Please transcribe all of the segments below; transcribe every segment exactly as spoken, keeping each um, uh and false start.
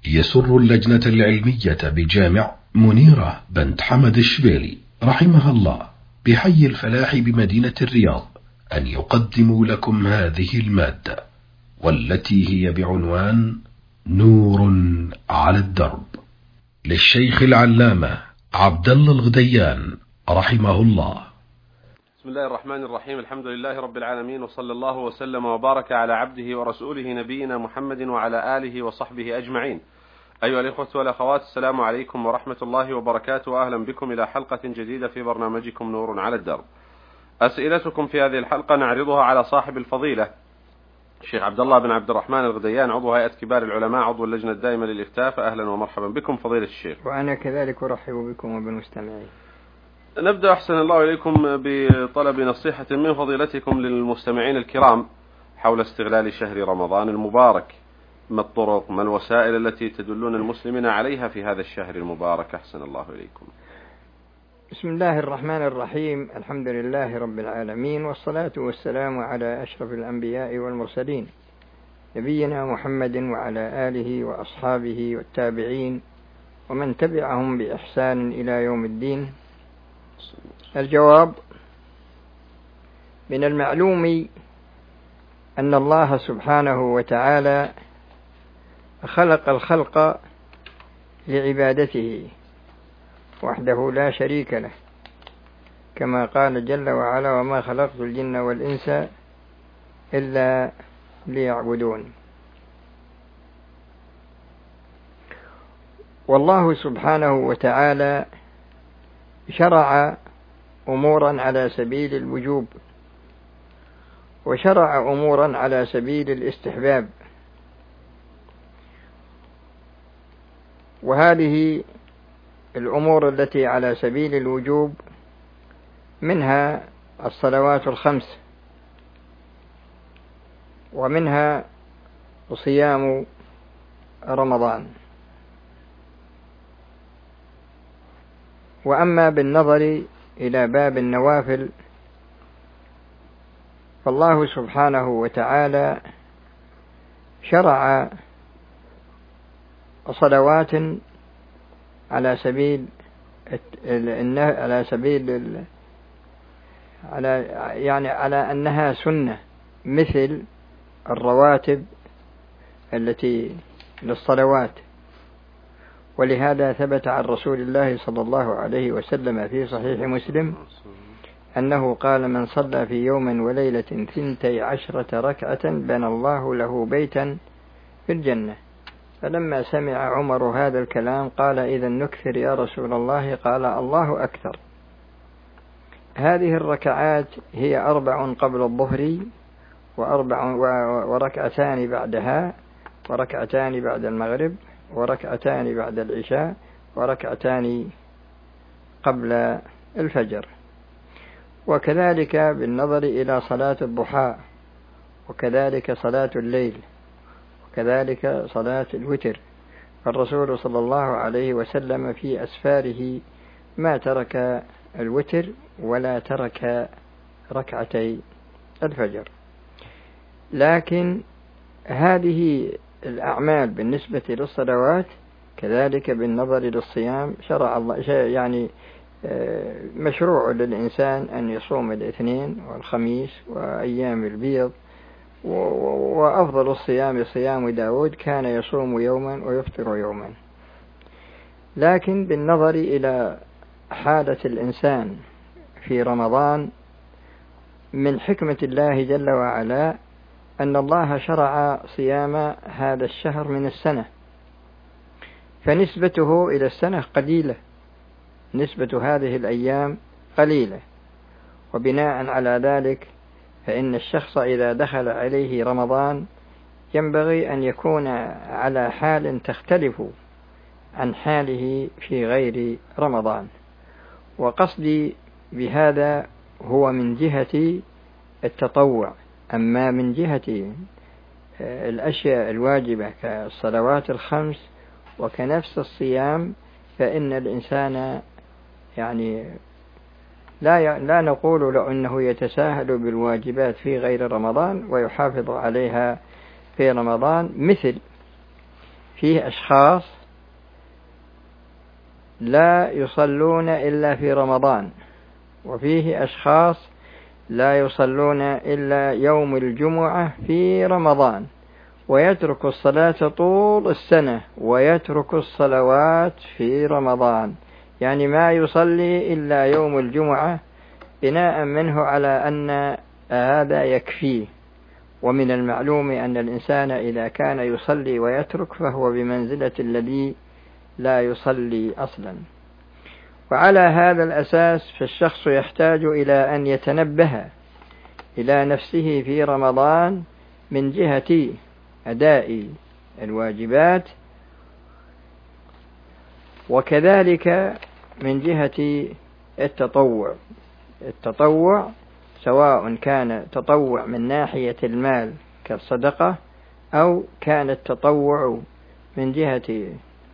يسر اللجنة العلمية بجامع منيرة بنت حمد الشبيلي رحمها الله بحي الفلاح بمدينة الرياض أن يقدموا لكم هذه المادة، والتي هي بعنوان نور على الدرب، للشيخ العلامة عبد الله الغديان رحمه الله. بسم الله الرحمن الرحيم. الحمد لله رب العالمين، وصلى الله وسلم وبارك على عبده ورسوله نبينا محمد وعلى آله وصحبه أجمعين. أيها الإخوة والأخوات، السلام عليكم ورحمة الله وبركاته، وأهلا بكم إلى حلقة جديدة في برنامجكم نور على الدرب. أسئلتكم في هذه الحلقة نعرضها على صاحب الفضيلة الشيخ عبد الله بن عبد الرحمن الغديان، عضو هيئة كبار العلماء، عضو اللجنة الدائمة للإفتاء. فأهلا ومرحبا بكم فضيلة الشيخ. وأنا كذلك أرحب بكم وبالمستمعين. نبدأ أحسن الله إليكم بطلب نصيحة من فضيلتكم للمستمعين الكرام حول استغلال شهر رمضان المبارك. ما الطرق، ما الوسائل التي تدلون المسلمين عليها في هذا الشهر المبارك؟ أحسن الله إليكم. بسم الله الرحمن الرحيم. الحمد لله رب العالمين، والصلاة والسلام على أشرف الأنبياء والمرسلين، نبينا محمد وعلى آله وأصحابه والتابعين ومن تبعهم بإحسان إلى يوم الدين. الجواب: من المعلوم أن الله سبحانه وتعالى خلق الخلق لعبادته وحده لا شريك له، كما قال جل وعلا: وما خلقت الجن والإنس إلا ليعبدون. والله سبحانه وتعالى شرع أمورا على سبيل الوجوب، وشرع أمورا على سبيل الاستحباب، وهذه الأمور التي على سبيل الوجوب منها الصلوات الخمس، ومنها صيام رمضان. وأما بالنظر إلى باب النوافل فالله سبحانه وتعالى شرع صلوات على سبيل على سبيل على يعني على أنها سنة، مثل الرواتب التي للصلوات. ولهذا ثبت عن رسول الله صلى الله عليه وسلم في صحيح مسلم أنه قال: من صلى في يوم وليلة ثنتي عشرة ركعة بنى الله له بيتا في الجنة. فلما سمع عمر هذا الكلام قال: إذا نكثر يا رسول الله؟ قال: الله أكثر. هذه الركعات هي أربع قبل الظهر، وأربع وركعتان بعدها، وركعتان بعد المغرب، وركعتان بعد العشاء، وركعتان قبل الفجر. وكذلك بالنظر إلى صلاة الضحى، وكذلك صلاة الليل، وكذلك صلاة الوتر. الرسول صلى الله عليه وسلم في أسفاره ما ترك الوتر ولا ترك ركعتي الفجر. لكن هذه الأعمال بالنسبة للصلوات كذلك بالنظر للصيام شرع الله، يعني مشروع للإنسان أن يصوم الاثنين والخميس وأيام البيض، وأفضل الصيام صيام داود كان يصوم يوما ويفطر يوما. لكن بالنظر إلى حالة الإنسان في رمضان، من حكمة الله جل وعلا أن الله شرع صيام هذا الشهر من السنة، فنسبته إلى السنة قليلة، نسبة هذه الأيام قليلة. وبناء على ذلك فإن الشخص إذا دخل عليه رمضان ينبغي أن يكون على حال تختلف عن حاله في غير رمضان. وقصدي بهذا هو من جهة التطوع. أما من جهة الأشياء الواجبة كالصلوات الخمس وكنفس الصيام فإن الإنسان يعني لا لا نقول له أنه يتساهل بالواجبات في غير رمضان ويحافظ عليها في رمضان، مثل فيه أشخاص لا يصلون إلا في رمضان، وفيه أشخاص لا يصلون إلا يوم الجمعة في رمضان، ويترك الصلاة طول السنة ويترك الصلوات في رمضان، يعني ما يصلي إلا يوم الجمعة بناء منه على أن هذا يكفيه. ومن المعلوم أن الإنسان إذا كان يصلي ويترك فهو بمنزلة الذي لا يصلي أصلا. وعلى هذا الأساس فالشخص يحتاج إلى أن يتنبه إلى نفسه في رمضان من جهة أداء الواجبات، وكذلك من جهة التطوع. التطوع سواء كان تطوع من ناحية المال كالصدقة، أو كان التطوع من جهة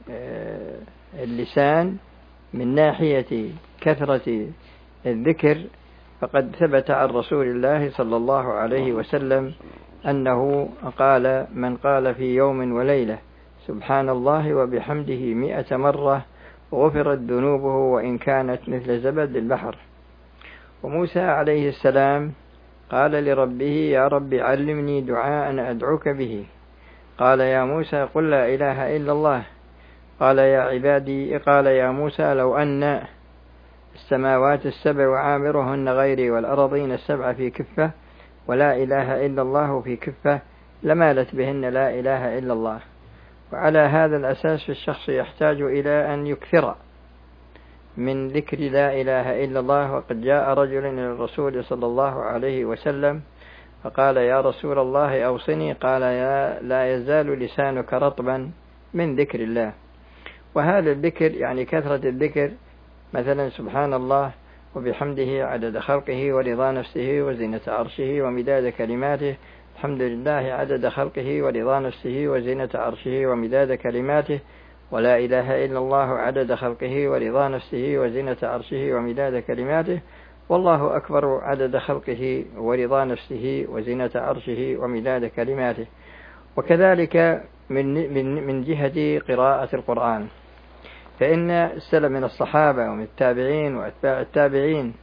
اللسان من ناحية كثرة الذكر، فقد ثبت عن رسول الله صلى الله عليه وسلم أنه قال: من قال في يوم وليلة سبحان الله وبحمده مئة مرة غفرت ذنوبه وإن كانت مثل زبد البحر. وموسى عليه السلام قال لربه: يا رب علمني دعاء أدعوك به. قال: يا موسى قل لا إله إلا الله. قال: يا عبادي قال يا موسى: لو أن السماوات السبع وعامرهن غيري والأرضين السبع في كفة ولا إله إلا الله في كفة لمالت بهن لا إله إلا الله. وعلى هذا الأساس الشخص يحتاج إلى أن يكثر من ذكر لا إله إلا الله. وقد جاء رجل إلى الرسول صلى الله عليه وسلم فقال: يا رسول الله أوصني. قال: يا لا يزال لسانك رطبا من ذكر الله. وهذا الذكر يعني كثرة الذكر، مثلا سبحان الله وبحمده عدد خلقه ورضا نفسه وزنة عرشه ومداد كلماته، الحمد لله عدد خلقه ورضا نفسه وزنة عرشه ومداد كلماته، ولا إله إلا الله عدد خلقه ورضا نفسه وزنة عرشه ومداد كلماته، والله أكبر عدد خلقه ورضا نفسه وزنة عرشه ومداد كلماته. وكذلك من من من جهة قراءة القرآن، فإن السلف من الصحابة ومن التابعين وأتباع التابعين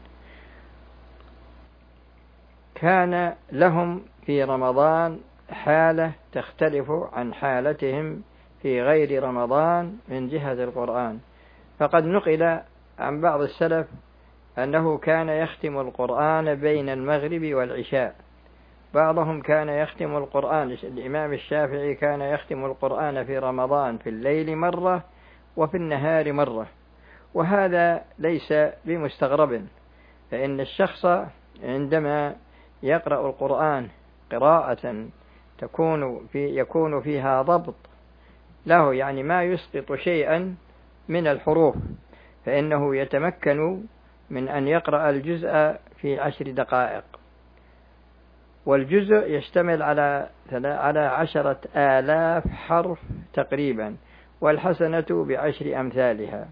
كان لهم في رمضان حالة تختلف عن حالتهم في غير رمضان من جهة القرآن. فقد نقل عن بعض السلف أنه كان يختم القرآن بين المغرب والعشاء، بعضهم كان يختم القرآن، الإمام الشافعي كان يختم القرآن في رمضان في الليل مرة وفي النهار مرة. وهذا ليس بمستغرب، فإن الشخص عندما يقرأ القرآن قراءة تكون في يكون فيها ضبط له، يعني ما يسقط شيئا من الحروف، فإنه يتمكن من أن يقرأ الجزء في عشر دقائق، والجزء يشتمل على على عشرة آلاف حرف تقريبا، والحسنة بعشر أمثالها.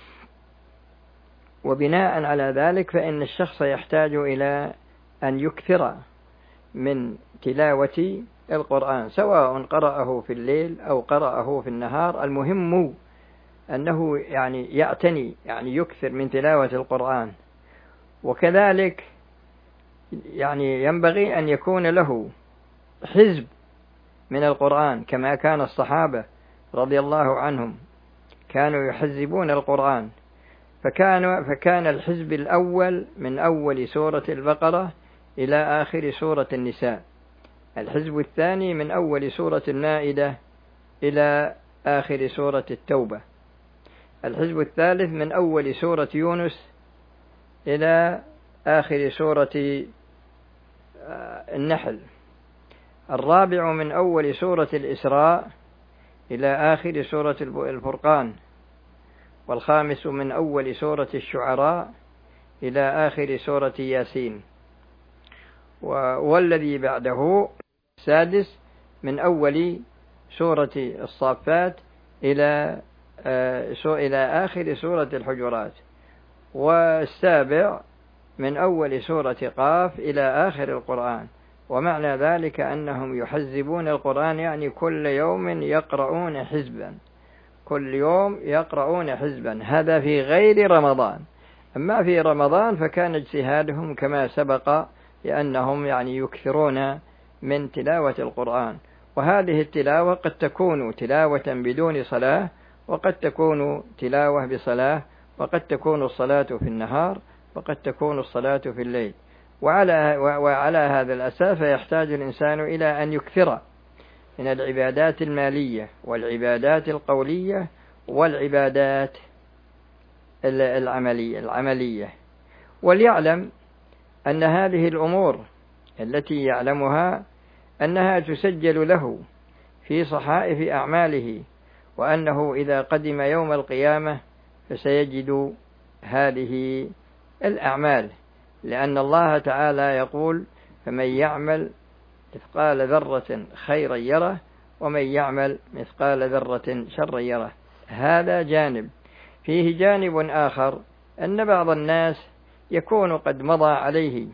وبناء على ذلك فإن الشخص يحتاج إلى أن يكثر من تلاوة القرآن، سواء قرأه في الليل أو قرأه في النهار، المهم أنه يعني يعتني يعني يكثر من تلاوة القرآن. وكذلك يعني ينبغي أن يكون له حزب من القرآن، كما كان الصحابة رضي الله عنهم كانوا يحزبون القرآن، فكان فكان الحزب الأول من أول سورة البقرة إلى آخر سورة النساء، الحزب الثاني من أول سورة المائدة إلى آخر سورة التوبة، الحزب الثالث من أول سورة يونس إلى آخر سورة النحل، الرابع من أول سورة الإسراء إلى آخر سورة الفرقان، والخامس من أول سورة الشعراء إلى آخر سورة ياسين، والذي بعده السادس من أول سورة الصافات إلى إلى آخر سورة الحجرات، والسابع من أول سورة قاف إلى آخر القرآن. ومعنى ذلك أنهم يحزبون القرآن، يعني كل يوم يقرؤون حزبا، كل يوم يقرؤون حزبا، هذا في غير رمضان. أما في رمضان فكان اجتهادهم كما سبق، لأنهم يعني يكثرون من تلاوة القرآن. وهذه التلاوة قد تكون تلاوة بدون صلاة، وقد تكون تلاوة بصلاة، وقد تكون الصلاة في النهار، وقد تكون الصلاة في الليل. وعلى, وعلى هذا الأساس يحتاج الإنسان إلى أن يكثر من العبادات المالية والعبادات القولية والعبادات العملية, العملية وليعلم أن هذه الأمور التي يعلمها أنها تسجل له في صحائف أعماله، وأنه إذا قدم يوم القيامة فسيجد هذه الأعمال، لأن الله تعالى يقول: فمن يعمل مثقال ذرة خيرا يره، ومن يعمل مثقال ذرة شرا يره. هذا جانب. فيه جانب آخر، أن بعض الناس يكون قد مضى عليه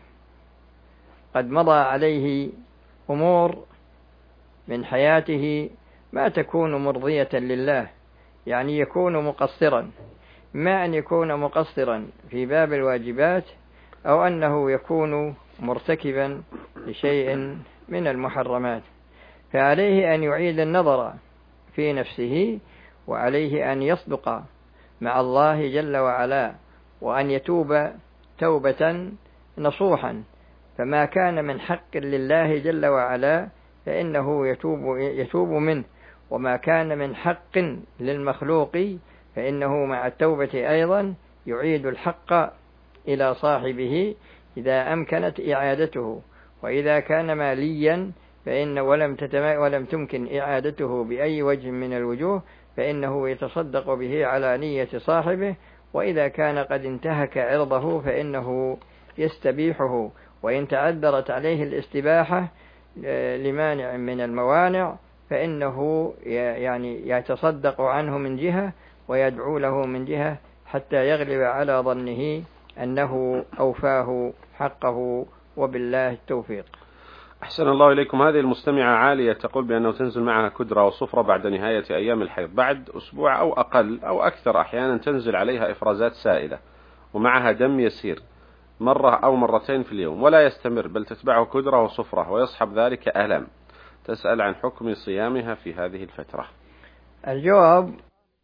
قد مضى عليه أمور من حياته ما تكون مرضية لله، يعني يكون مقصرا، ما أن يكون مقصرا في باب الواجبات، أو أنه يكون مرتكبا لشيء من المحرمات، فعليه أن يعيد النظر في نفسه، وعليه أن يصدق مع الله جل وعلا، وأن يتوب توبة نصوحا. فما كان من حق لله جل وعلا فإنه يتوب, يتوب منه، وما كان من حق للمخلوق فإنه مع التوبة أيضا يعيد الحق إلى صاحبه إذا أمكنت إعادته. وإذا كان ماليا فإن ولم, ولم تمكن إعادته بأي وجه من الوجوه فإنه يتصدق به على نية صاحبه. وإذا كان قد انتهك عرضه فإنه يستبيحه، وإن تعذرت عليه الاستباحة لمانع من الموانع فإنه يعني يتصدق عنه من جهة ويدعو له من جهة، حتى يغلب على ظنه أنه أوفاه حقه، وبالله التوفيق. أحسن الله إليكم. هذه المستمعة عالية تقول بأنه تنزل معها كدرة وصفرة بعد نهاية أيام الحيض، بعد أسبوع أو أقل أو أكثر أحيانا تنزل عليها إفرازات سائلة ومعها دم يسير مرة أو مرتين في اليوم، ولا يستمر بل تتبعه كدرة وصفرة ويصحب ذلك ألم. تسأل عن حكم صيامها في هذه الفترة. الجواب: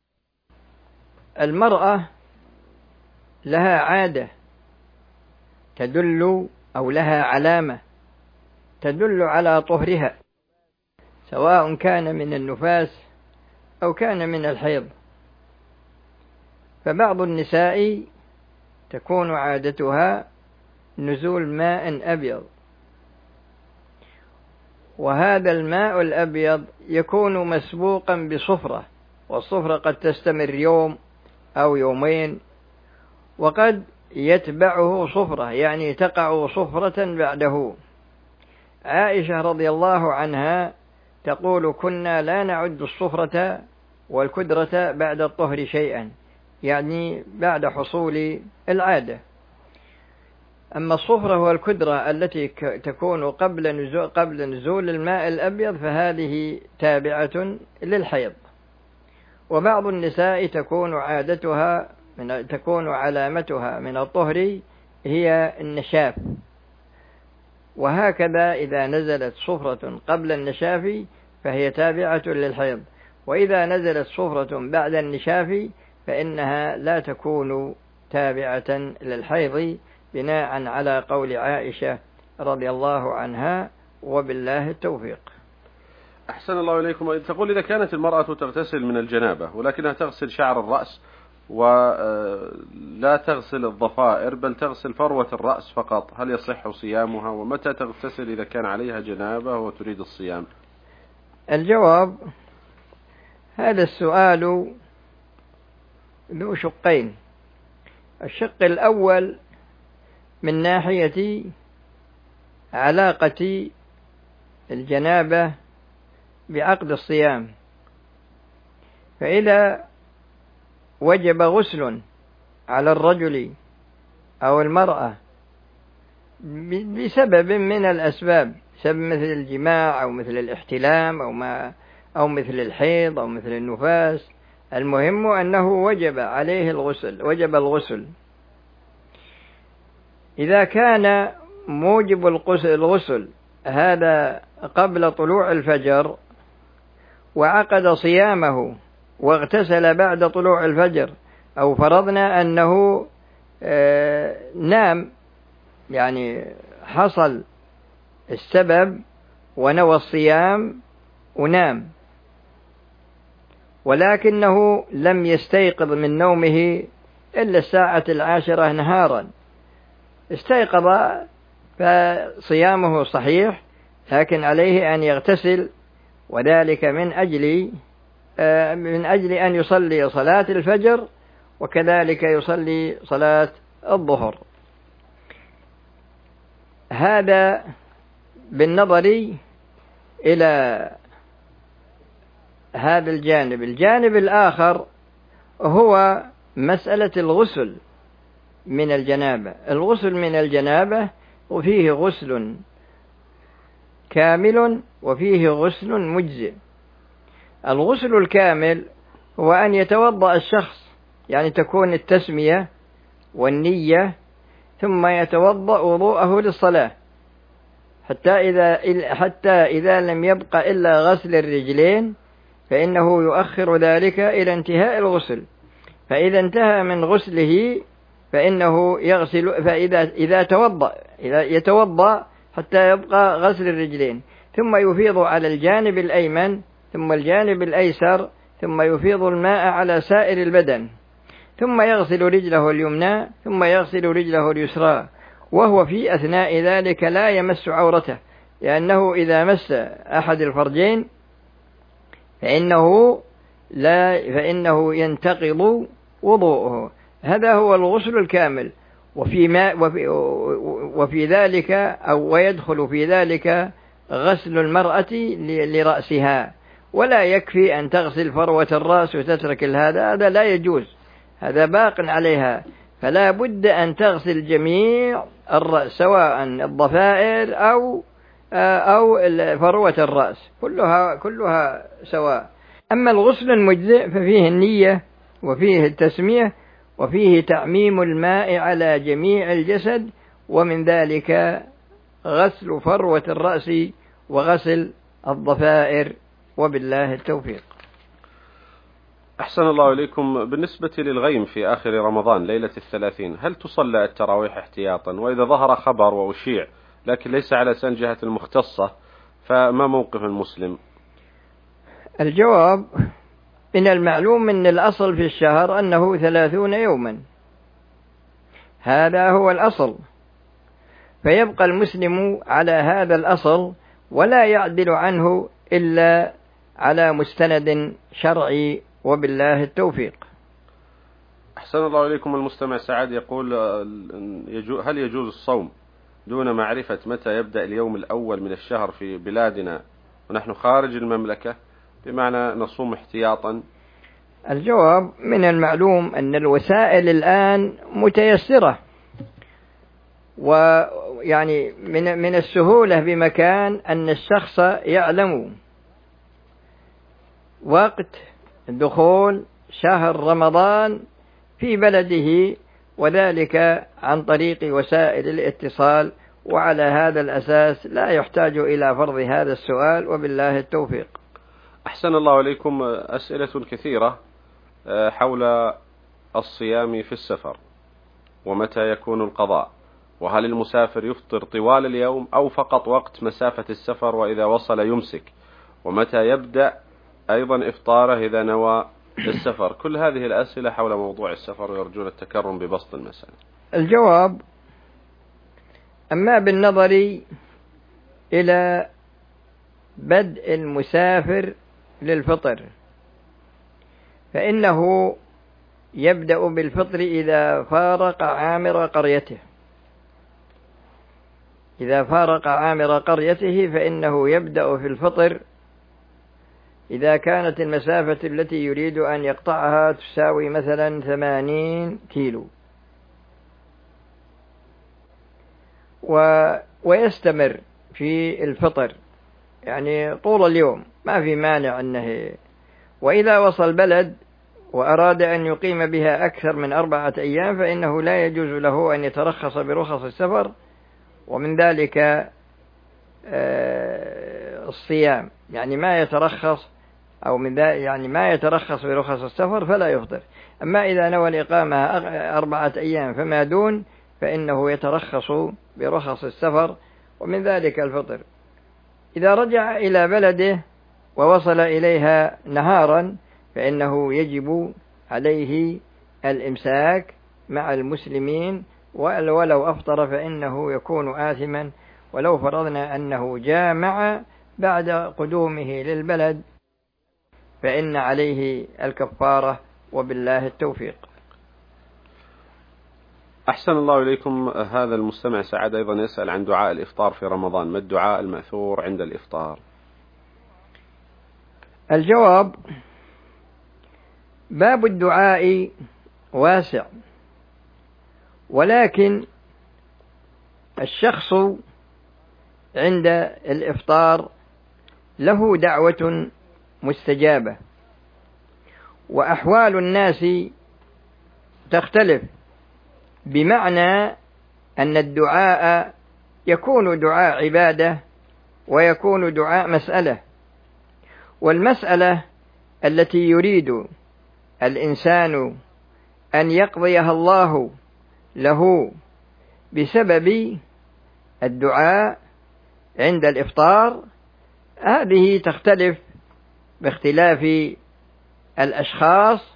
المرأة لها عادة تدل أو لها علامة تدل على طهرها، سواء كان من النفاس أو كان من الحيض. فبعض النساء تكون عادتها نزول ماء أبيض، وهذا الماء الأبيض يكون مسبوقا بصفرة، والصفرة قد تستمر يوم أو يومين، وقد يتبعه صفرة، يعني تقع صفرة بعده. عائشة رضي الله عنها تقول: كنا لا نعد الصفرة والكدرة بعد الطهر شيئا، يعني بعد حصول العادة. أما الصفرة والكدرة التي تكون قبل نزول, قبل نزول الماء الأبيض فهذه تابعة للحيض. وبعض النساء تكون عادتها من تكون علامتها من الطهر هي النشاف، وهكذا إذا نزلت صفرة قبل النشاف فهي تابعة للحيض، وإذا نزلت صفرة بعد النشاف فإنها لا تكون تابعة للحيض، بناء على قول عائشة رضي الله عنها، وبالله التوفيق. أحسن الله إليكم. تقول: إذا كانت المرأة تغتسل من الجنابة ولكنها تغسل شعر الرأس ولا تغسل الضفائر بل تغسل فروة الرأس فقط، هل يصح صيامها؟ ومتى تغتسل إذا كان عليها جنابة وتريد الصيام؟ الجواب: هذا السؤال ذو شقين. الشق الأول من ناحية علاقة الجنابة بعقد الصيام، فإذا وجب غسل على الرجل أو المرأة بسبب من الأسباب، سبب مثل الجماع أو مثل الاحتلام أو ما أو مثل الحيض أو مثل النفاس. المهم أنه وجب عليه الغسل، وجب الغسل. إذا كان موجب الغسل هذا قبل طلوع الفجر وعقد صيامه واغتسل بعد طلوع الفجر، أو فرضنا أنه آه نام، يعني حصل السبب ونوى الصيام ونام، ولكنه لم يستيقظ من نومه إلا الساعة العاشرة نهارا، استيقظ فصيامه صحيح، لكن عليه أن يغتسل، وذلك من أجل من أجل أن يصلي صلاة الفجر وكذلك يصلي صلاة الظهر. هذا بالنظر إلى هذا الجانب. الجانب الآخر هو مسألة الغسل من الجنابة. الغسل من الجنابة وفيه غسل كامل وفيه غسل مجزئ. الغسل الكامل هو أن يتوضأ الشخص، يعني تكون التسمية والنية، ثم يتوضأ وضوءه للصلاة، حتى إذا حتى إذا لم يبق إلا غسل الرجلين فإنه يؤخر ذلك إلى انتهاء الغسل. فإذا انتهى من غسله فإنه يغسل، فإذا إذا توضأ إذا يتوضأ حتى يبقى غسل الرجلين، ثم يفيض على الجانب الأيمن ثم الجانب الأيسر، ثم يفيض الماء على سائر البدن، ثم يغسل رجله اليمنى ثم يغسل رجله اليسرى، وهو في أثناء ذلك لا يمس عورته، لأنه إذا مس أحد الفرجين فإنه لا فإنه ينتقض وضوءه. هذا هو الغسل الكامل. وفي ما وفي, وفي ذلك أو ويدخل في ذلك غسل المرأة لرأسها، ولا يكفي أن تغسل فروة الرأس وتترك هذا، هذا لا يجوز، هذا باق عليها، فلا بد أن تغسل جميع الرأس، سواء الضفائر أو أو فروة الرأس، كلها كلها سواء. أما الغسل المجزئ ففيه النية وفيه التسمية وفيه تعميم الماء على جميع الجسد، ومن ذلك غسل فروة الرأس وغسل الضفائر، وبالله التوفيق. أحسن الله إليكم. بالنسبة للغيم في آخر رمضان ليلة الثلاثين، هل تصلى التراويح احتياطا؟ وإذا ظهر خبر وأشيع لكن ليس على لسان جهة المختصة فما موقف المسلم؟ الجواب: من المعلوم أن الأصل في الشهر أنه ثلاثون يوما، هذا هو الأصل، فيبقى المسلم على هذا الأصل ولا يعدل عنه إلا على مستند شرعي، وبالله التوفيق. أحسن الله إليكم. المستمع سعد يقول: هل يجوز الصوم دون معرفة متى يبدأ اليوم الأول من الشهر في بلادنا ونحن خارج المملكة، بمعنى نصوم احتياطا؟ الجواب: من المعلوم أن الوسائل الآن متيسرة، ويعني من من السهولة بمكان أن الشخص يعلم وقت دخول شهر رمضان في بلده، وذلك عن طريق وسائل الاتصال، وعلى هذا الأساس لا يحتاج إلى فرض هذا السؤال، وبالله التوفيق. أحسن الله إليكم. أسئلة كثيرة حول الصيام في السفر، ومتى يكون القضاء، وهل المسافر يفطر طوال اليوم أو فقط وقت مسافة السفر وإذا وصل يمسك، ومتى يبدأ أيضا إفطاره إذا نوى السفر. كل هذه الأسئلة حول موضوع السفر، ويرجون التكرم ببسط المسألة. الجواب: أما بالنظر إلى بدء المسافر للفطر فإنه يبدأ بالفطر إذا فارق عامر قريته، إذا فارق عامر قريته فإنه يبدأ في الفطر إذا كانت المسافة التي يريد أن يقطعها تساوي مثلا ثمانين كيلو، و ويستمر في الفطر، يعني طول اليوم ما في مانع أنه، وإذا وصل بلد وأراد أن يقيم بها أكثر من أربعة أيام فإنه لا يجوز له أن يترخص برخص السفر، ومن ذلك الصيام، يعني ما يترخص أو من ذلك يعني ما يترخص برخص السفر فلا يفطر. أما إذا نوى الإقامة أربعة أيام فما دون فإنه يترخص برخص السفر، ومن ذلك الفطر. إذا رجع إلى بلده ووصل إليها نهارا فإنه يجب عليه الإمساك مع المسلمين، ولو أفطر فإنه يكون آثما. ولو فرضنا أنه جامع بعد قدومه للبلد فإن عليه الكفارة، وبالله التوفيق. أحسن الله إليكم. هذا المستمع سعد أيضا يسأل عن دعاء الإفطار في رمضان، ما الدعاء المأثور عند الإفطار؟ الجواب: باب الدعاء واسع، ولكن الشخص عند الإفطار له دعوة مستجابة، وأحوال الناس تختلف، بمعنى أن الدعاء يكون دعاء عبادة ويكون دعاء مسألة. والمسألة التي يريد الإنسان أن يقضيها الله له بسبب الدعاء عند الإفطار هذه تختلف باختلاف الأشخاص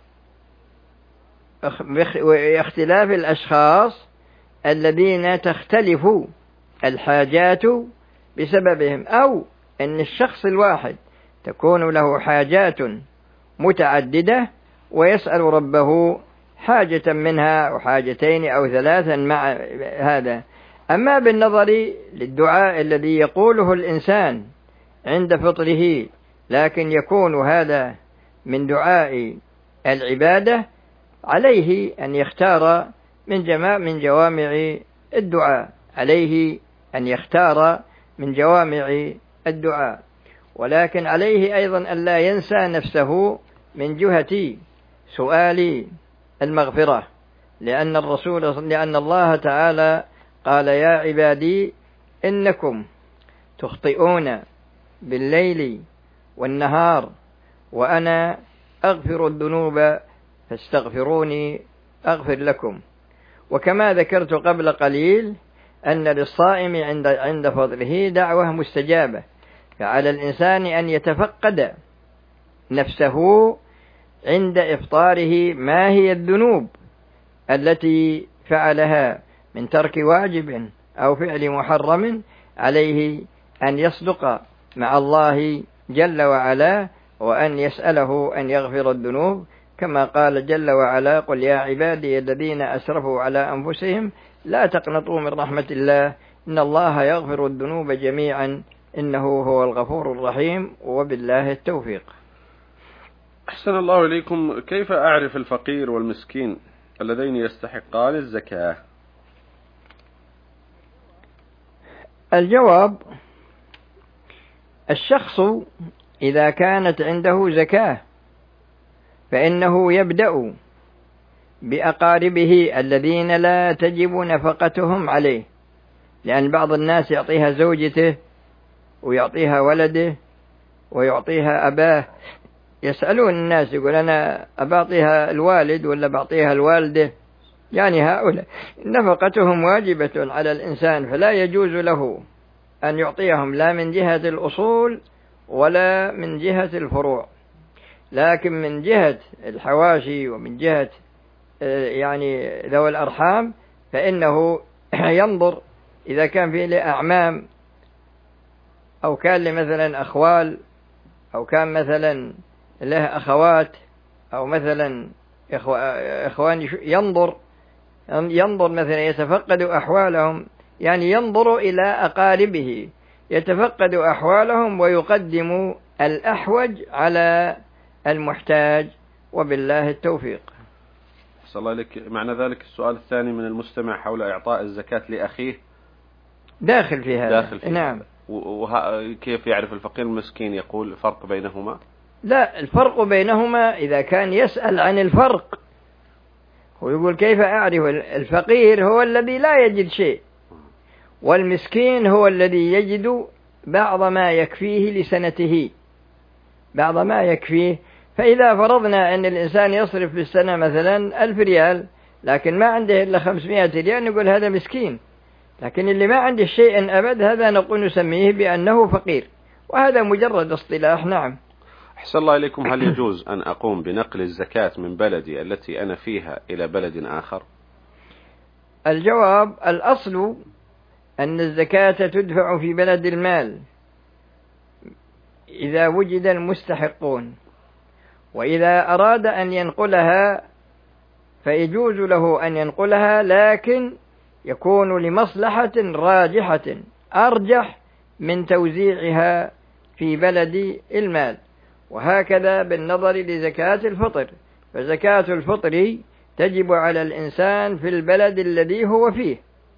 باختلاف الأشخاص الذين تختلف الحاجات بسببهم، أو أن الشخص الواحد تكون له حاجات متعددة ويسأل ربه حاجة منها أو حاجتين أو ثلاثا مع هذا. أما بالنظر للدعاء الذي يقوله الإنسان عند فطره لكن يكون هذا من دعاء العبادة، عليه أن يختار من جماع من جوامع الدعاء عليه أن يختار من جوامع الدعاء ولكن عليه أيضا أن لا ينسى نفسه من جهة سؤال المغفرة، لأن الرسول لأن الله تعالى قال: يا عبادي إنكم تخطئون بالليل والنهار وأنا أغفر الذنوب فاستغفروني أغفر لكم. وكما ذكرت قبل قليل أن للصائم عند عند فضله دعوة مستجابة، فعلى الإنسان أن يتفقد نفسه عند إفطاره ما هي الذنوب التي فعلها من ترك واجب أو فعل محرم، عليه أن يصدق مع الله جل وعلا وأن يسأله أن يغفر الذنوب، كما قال جل وعلا: قل يا عبادي الذين أسرفوا على أنفسهم لا تقنطوا من رحمة الله إن الله يغفر الذنوب جميعا إنه هو الغفور الرحيم، وبالله التوفيق. أحسن الله إليكم. كيف أعرف الفقير والمسكين اللذين يستحقان الزكاة؟ الجواب: الشخص إذا كانت عنده زكاة فإنه يبدأ بأقاربه الذين لا تجب نفقتهم عليه، لأن بعض الناس يعطيها زوجته ويعطيها ولده ويعطيها أباه. يسألون الناس يقول: أنا أبعطيها الوالد ولا بعطيها الوالدة؟ يعني هؤلاء نفقتهم واجبة على الإنسان، فلا يجوز له أن يعطيهم لا من جهة الأصول ولا من جهة الفروع، لكن من جهة الحواشي ومن جهة يعني ذوي الأرحام فإنه ينظر إذا كان فيه له أعمام أو كان له مثلا أخوال أو كان مثلا له أخوات أو مثلا إخوان، ينظر ينظر مثلا يتفقد أحوالهم، يعني ينظر إلى أقاربه يتفقد أحوالهم ويقدم الأحوج على المحتاج، وبالله التوفيق. صلى الله عليك. معنى ذلك السؤال الثاني من المستمع حول إعطاء الزكاة لأخيه داخل في هذا. داخل في نعم. هذا. وكيف يعرف الفقير المسكين؟ يقول فرق بينهما؟ لا، الفرق بينهما إذا كان يسأل عن الفرق، ويقول كيف أعرف؟ الفقير هو الذي لا يجد شيء، والمسكين هو الذي يجد بعض ما يكفيه لسنته، بعض ما يكفيه. فإذا فرضنا أن الإنسان يصرف في السنة مثلا ألف ريال لكن ما عنده إلا خمسمائة ريال، نقول هذا مسكين. لكن اللي ما عنده شيء أبد هذا نقول نسميه بأنه فقير، وهذا مجرد اصطلاح. نعم. أحسن الله إليكم. هل يجوز أن أقوم بنقل الزكاة من بلدي التي أنا فيها إلى بلد آخر؟ الجواب: الأصل أن الزكاة تدفع في بلد المال إذا وجد المستحقون، وإذا أراد أن ينقلها فيجوز له أن ينقلها، لكن يكون لمصلحة راجحة أرجح من توزيعها في بلد المال. وهكذا بالنظر لزكاة الفطر، فزكاة الفطر تجب على الإنسان في البلد الذي هو فيه،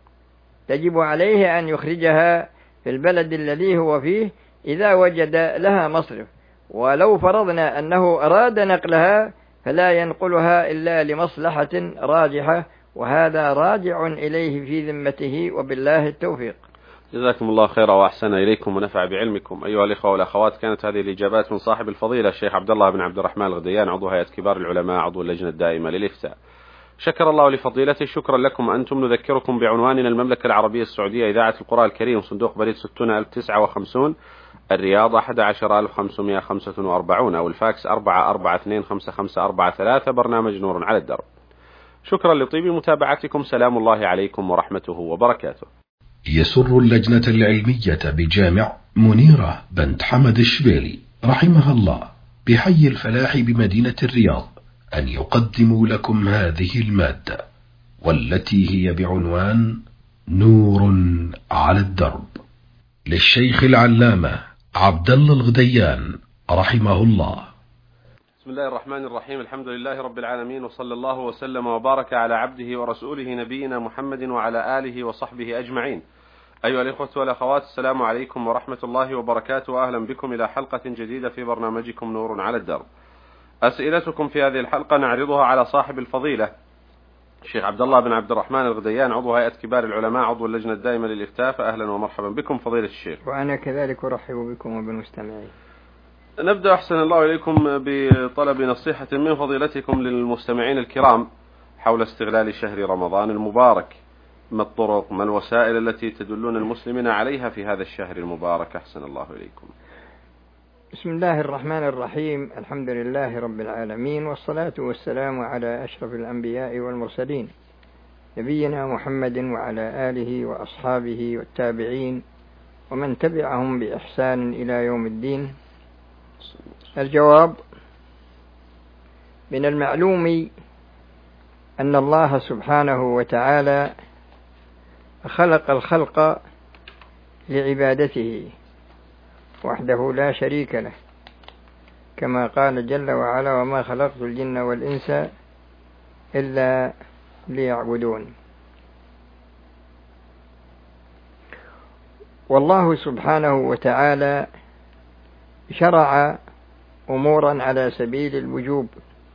تجب عليه أن يخرجها في البلد الذي هو فيه إذا وجد لها مصرف. ولو فرضنا أنه أراد نقلها فلا ينقلها إلا لمصلحة راجحة، وهذا راجع إليه في ذمته، وبالله التوفيق. جزاكم الله خيرا وأحسن إليكم ونفع بعلمكم. أيها الإخوة والأخوات، كانت هذه الإجابات من صاحب الفضيلة الشيخ عبد الله بن عبد الرحمن الغديان، عضو هيئة كبار العلماء، عضو اللجنة الدائمة للإفتاء. شكر الله لفضيلته. شكرا لكم أنتم. نذكركم بعنواننا: المملكة العربية السعودية، إذاعة القرآن الكريم، صندوق بريد ستون ألف وتسعة وخمسين، الرياض أحد عشر ألف وخمسمائة وخمسة وأربعين، أو الفاكس أربعة أربعة اثنين خمسة خمسة أربعة ثلاثة. برنامج نور على الدرب. شكرا لطيب متابعتكم. سلام الله عليكم ورحمته وبركاته. يسر اللجنة العلمية بجامع منيرة بنت حمد الشبيلي رحمها الله بحي الفلاح بمدينة الرياض أن يقدموا لكم هذه المادة، والتي هي بعنوان نور على الدرب، للشيخ العلامة عبد الله الغديان رحمه الله. بسم الله الرحمن الرحيم. الحمد لله رب العالمين، وصلى الله وسلم وبارك على عبده ورسوله نبينا محمد وعلى آله وصحبه أجمعين. أيها الإخوة والأخوات، السلام عليكم ورحمة الله وبركاته، وأهلا بكم إلى حلقة جديدة في برنامجكم نور على الدرب. أسئلتكم في هذه الحلقة نعرضها على صاحب الفضيلة الشيخ عبد الله بن عبد الرحمن الغديان، عضو هيئة كبار العلماء، عضو اللجنة الدائمة للإفتاء. فأهلا ومرحبا بكم فضيلة الشيخ. وأنا كذلك أرحب بكم وبالمستمعين. نبدأ أحسن الله إليكم بطلب نصيحة من فضيلتكم للمستمعين الكرام حول استغلال شهر رمضان المبارك. ما الطرق، ما الوسائل التي تدلون المسلمين عليها في هذا الشهر المبارك؟ أحسن الله إليكم. بسم الله الرحمن الرحيم. الحمد لله رب العالمين، والصلاة والسلام على أشرف الأنبياء والمرسلين، نبينا محمد وعلى آله وأصحابه والتابعين ومن تبعهم بإحسان إلى يوم الدين. الجواب: من المعلوم أن الله سبحانه وتعالى خلق الخلق لعبادته وحده لا شريك له، كما قال جل وعلا: وما خلقت الجن والإنس إلا ليعبدون. والله سبحانه وتعالى شرع أمورا على سبيل الوجوب،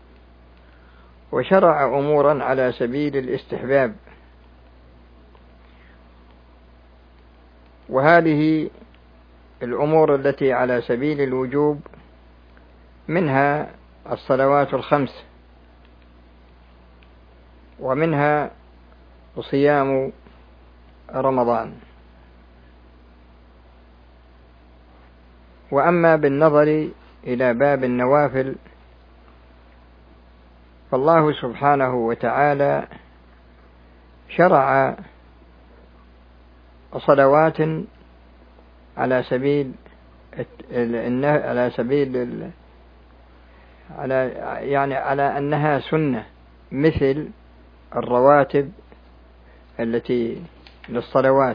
وشرع أمورا على سبيل الاستحباب، وهذه الأمور التي على سبيل الوجوب منها الصلوات الخمس، ومنها صيام رمضان. وأما بالنظر إلى باب النوافل فالله سبحانه وتعالى شرع صلوات على سبيل على سبيل على يعني على أنها سنة، مثل الرواتب التي للصلوات.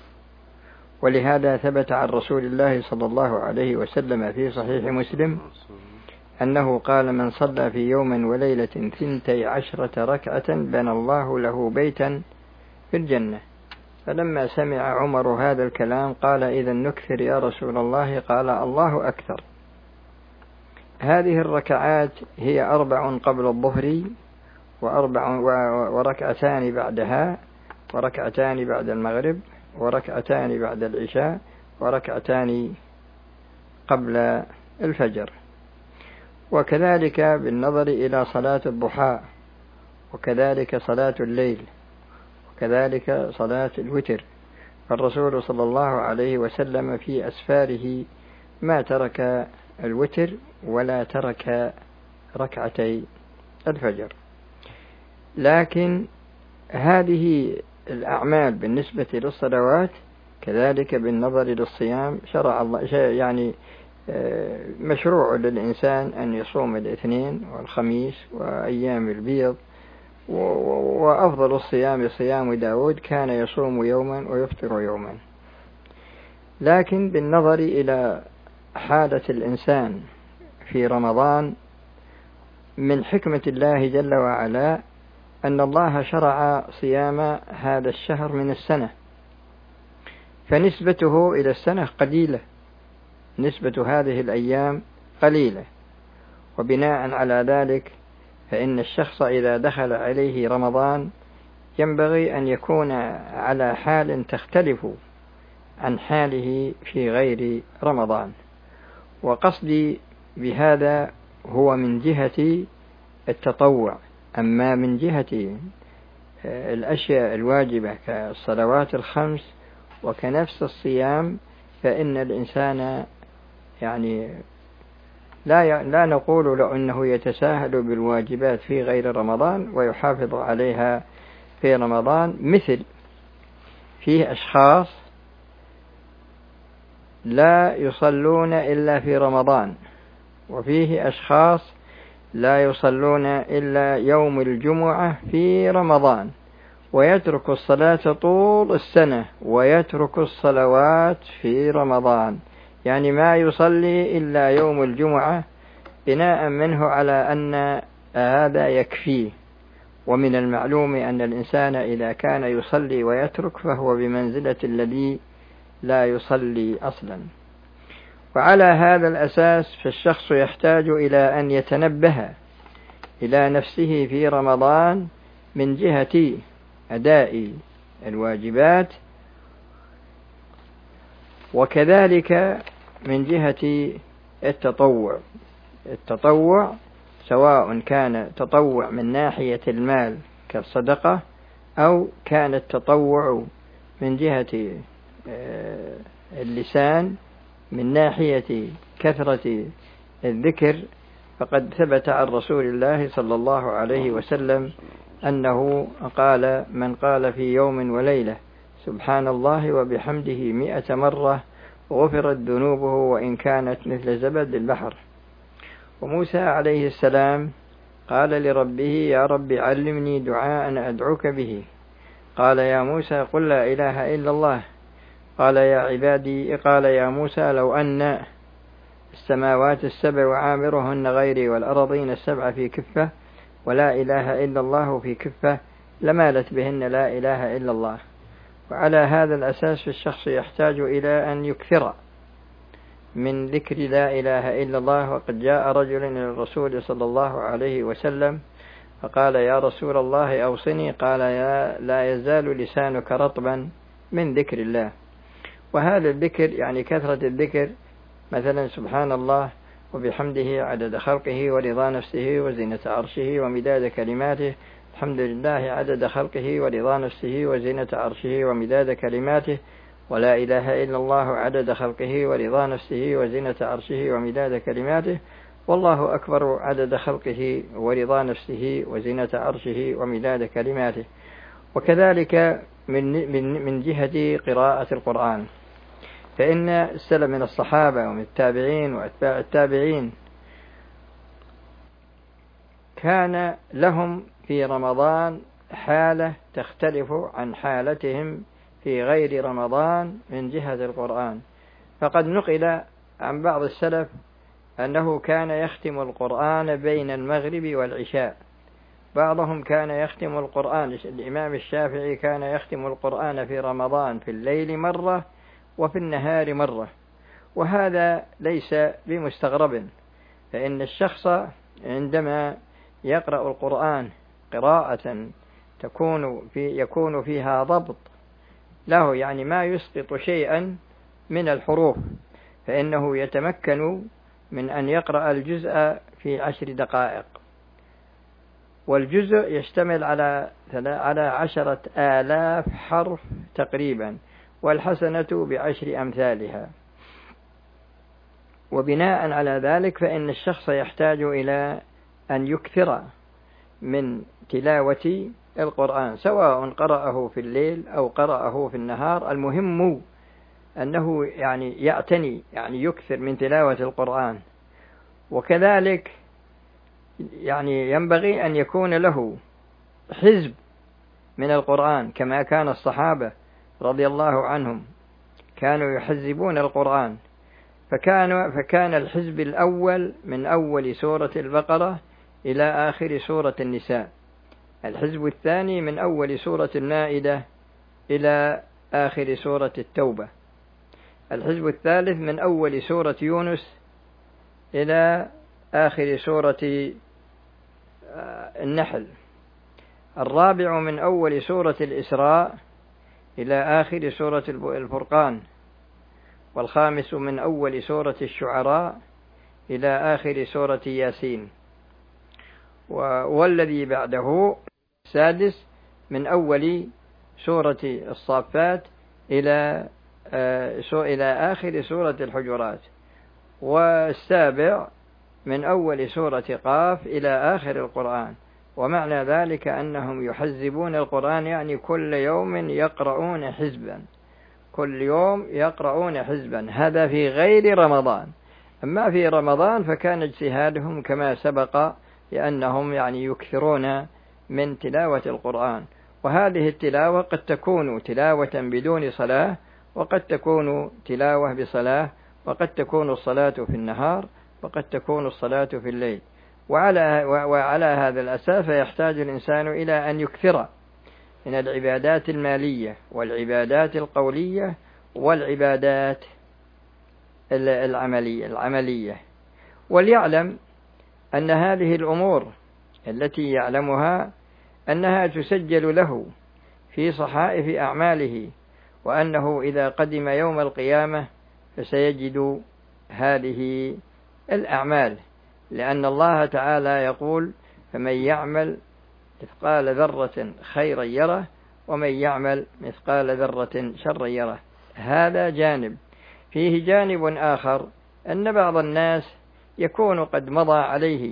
ولهذا ثبت عن رسول الله صلى الله عليه وسلم في صحيح مسلم أنه قال: من صلى في يوم وليلة ثنتي عشرة ركعة بنى الله له بيتا في الجنة. فلما سمع عمر هذا الكلام قال إذا نكثر يا رسول الله؟ قال الله أكثر. هذه الركعات هي أربع قبل الظهر وأربع وركعتان بعدها وركعتان بعد المغرب وركعتان بعد العشاء وركعتان قبل الفجر. وكذلك بالنظر إلى صلاة الضحى، وكذلك صلاة الليل، وكذلك صلاة الوتر. فالرسول صلى الله عليه وسلم في أسفاره ما ترك الوتر ولا ترك ركعتي الفجر. لكن هذه الأعمال بالنسبة للصلوات كذلك بالنظر للصيام شرع الله، يعني مشروع للإنسان أن يصوم الاثنين والخميس وأيام البيض، وأفضل الصيام صيام داود كان يصوم يوما ويفطر يوما. لكن بالنظر إلى حالة الإنسان في رمضان من حكمة الله جل وعلا أن الله شرع صيام هذا الشهر من السنة، فنسبته إلى السنة قليلة، نسبة هذه الأيام قليلة. وبناء على ذلك فإن الشخص إذا دخل عليه رمضان ينبغي أن يكون على حال تختلف عن حاله في غير رمضان. وقصدي بهذا هو من جهة التطوع. أما من جهة الأشياء الواجبة كالصلوات الخمس وكنفس الصيام فإن الإنسان يعني لا لا نقول له أنه يتساهل بالواجبات في غير رمضان ويحافظ عليها في رمضان. مثل فيه أشخاص لا يصلون إلا في رمضان، وفيه أشخاص لا يصلون إلا يوم الجمعة في رمضان، ويترك الصلاة طول السنة ويترك الصلوات في رمضان، يعني ما يصلي إلا يوم الجمعة بناء منه على أن هذا يكفيه. ومن المعلوم أن الإنسان إذا كان يصلي ويترك فهو بمنزلة الذي لا يصلي أصلا. وعلى هذا الأساس فالشخص يحتاج إلى أن يتنبه إلى نفسه في رمضان من جهة أداء الواجبات، وكذلك من جهة التطوع. التطوع سواء كان تطوع من ناحية المال كالصدقة أو كان التطوع من جهة اللسان من ناحية كثرة الذكر. فقد ثبت عن رسول الله صلى الله عليه وسلم أنه قال من قال في يوم وليلة سبحان الله وبحمده مئة مرة غفرت ذنوبه وإن كانت مثل زبد البحر. وموسى عليه السلام قال لربه يا رب علمني دعاء أدعوك به. قال يا موسى قل لا إله إلا الله. قال يا عبادي قال يا موسى لو أن السماوات السبع وعامرهن غيري والأرضين السبع في كفة ولا إله إلا الله في كفة لمالت بهن لا إله إلا الله. وعلى هذا الأساس الشخص يحتاج إلى أن يكثر من ذكر لا إله إلا الله. وقد جاء رجل إلى الرسول صلى الله عليه وسلم فقال يا رسول الله أوصني. قال يا لا يزال لسانك رطبا من ذكر الله. وهذا الذكر يعني كثرة الذكر، مثلا سبحان الله وبحمده عدد خلقه ورضا نفسه وزنة عرشه ومداد كلماته. الحمد لله عدد خلقه ورضا نفسه وزنة عرشه ومداد كلماته. ولا إله إلا الله عدد خلقه ورضا نفسه وزنة عرشه ومداد كلماته. والله أكبر عدد خلقه ورضا نفسه وزنة عرشه ومداد كلماته. وكذلك من من من جهة قراءة القرآن، فإن السلف من الصحابة ومن التابعين وأتباع التابعين كان لهم في رمضان حالة تختلف عن حالتهم في غير رمضان من جهة القرآن. فقد نقل عن بعض السلف أنه كان يختم القرآن بين المغرب والعشاء، بعضهم كان يختم القرآن، الإمام الشافعي كان يختم القرآن في رمضان في الليل مرة وفي النهار مرة، وهذا ليس بمستغرب، فإن الشخص عندما يقرأ القرآن قراءة تكون في يكون فيها ضبط له، يعني ما يسقط شيئا من الحروف، فإنه يتمكن من أن يقرأ الجزء في عشر دقائق، والجزء يشتمل على على عشرة آلاف حرف تقريبا، والحسنة بعشر أمثالها. وبناء على ذلك فإن الشخص يحتاج إلى أن يكثر من تلاوة القرآن، سواء قرأه في الليل أو قرأه في النهار، المهم أنه يعني يعتني، يعني يكثر من تلاوة القرآن. وكذلك يعني ينبغي أن يكون له حزب من القرآن، كما كان الصحابة رضي الله عنهم كانوا يحزبون القرآن، فكان فكان الحزب الأول من أول سورة البقرة إلى آخر سورة النساء، الحزب الثاني من أول سورة المائدة إلى آخر سورة التوبة، الحزب الثالث من أول سورة يونس إلى آخر سورة النحل، الرابع من أول سورة الإسراء إلى آخر سورة الفرقان، والخامس من أول سورة الشعراء إلى آخر سورة ياسين، والذي بعده السادس من أول سورة الصافات إلى إلى آخر سورة الحجرات، والسابع من أول سورة قاف إلى آخر القرآن. ومعنى ذلك أنهم يحزبون القرآن، يعني كل يوم يقرؤون حزبا، كل يوم يقرؤون حزبا، هذا في غير رمضان. أما في رمضان فكان اجتهادهم كما سبق، لأنهم يعني يكثرون من تلاوة القرآن، وهذه التلاوة قد تكون تلاوة بدون صلاة، وقد تكون تلاوة بصلاة، وقد تكون الصلاة في النهار، وقد تكون الصلاة في الليل. وعلى, وعلى هذا الأساس يحتاج الإنسان إلى أن يكثر من العبادات المالية والعبادات القولية والعبادات العملية, العملية وليعلم أن هذه الأمور التي يعلمها أنها تسجل له في صحائف أعماله، وأنه إذا قدم يوم القيامة فسيجد هذه الأعمال، لأن الله تعالى يقول: فمن يعمل مثقال ذرة خيرا يره ومن يعمل مثقال ذرة شرا يره. هذا جانب. فيه جانب آخر، أن بعض الناس يكون قد مضى عليه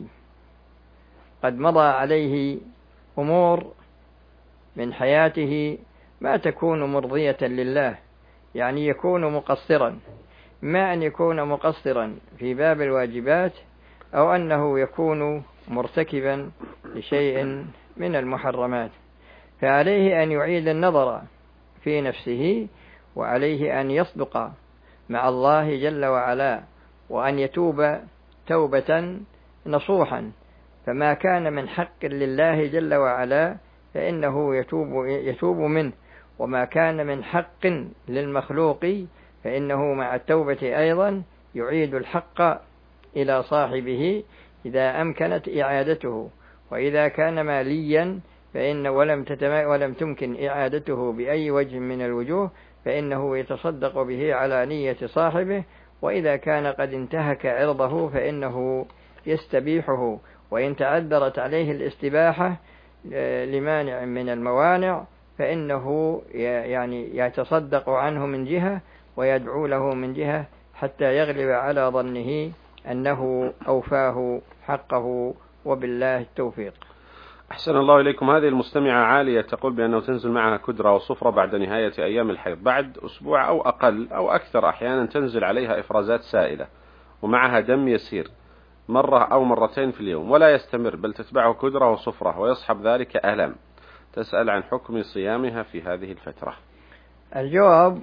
قد مضى عليه أمور من حياته ما تكون مرضية لله، يعني يكون مقصرا، ما أن يكون مقصرا في باب الواجبات، أو أنه يكون مرتكبا لشيء من المحرمات، فعليه أن يعيد النظر في نفسه، وعليه أن يصدق مع الله جل وعلا، وأن يتوب توبة نصوحا، فما كان من حق لله جل وعلا فإنه يتوب, يتوب منه، وما كان من حق للمخلوق فإنه مع التوبة أيضا يعيد الحق إلى صاحبه إذا أمكنت إعادته، وإذا كان ماليا فإن ولم, ولم تمكن إعادته بأي وجه من الوجوه فإنه يتصدق به على نية صاحبه، وإذا كان قد انتهك عرضه فإنه يستبيحه، وإن تعذرت عليه الاستباحة لمانع من الموانع فإنه يعني يتصدق عنه من جهة ويدعو له من جهة، حتى يغلب على ظنه أنه أوفاه حقه، وبالله التوفيق. أحسن الله إليكم. هذه المستمعة عالية تقول بأنه تنزل معها كدرة وصفرة بعد نهاية أيام الحيض، بعد أسبوع أو أقل أو أكثر، أحيانا تنزل عليها إفرازات سائلة ومعها دم يسير مرة أو مرتين في اليوم، ولا يستمر بل تتبعه كدرة وصفرة ويصحب ذلك ألم. تسأل عن حكم صيامها في هذه الفترة. الجواب: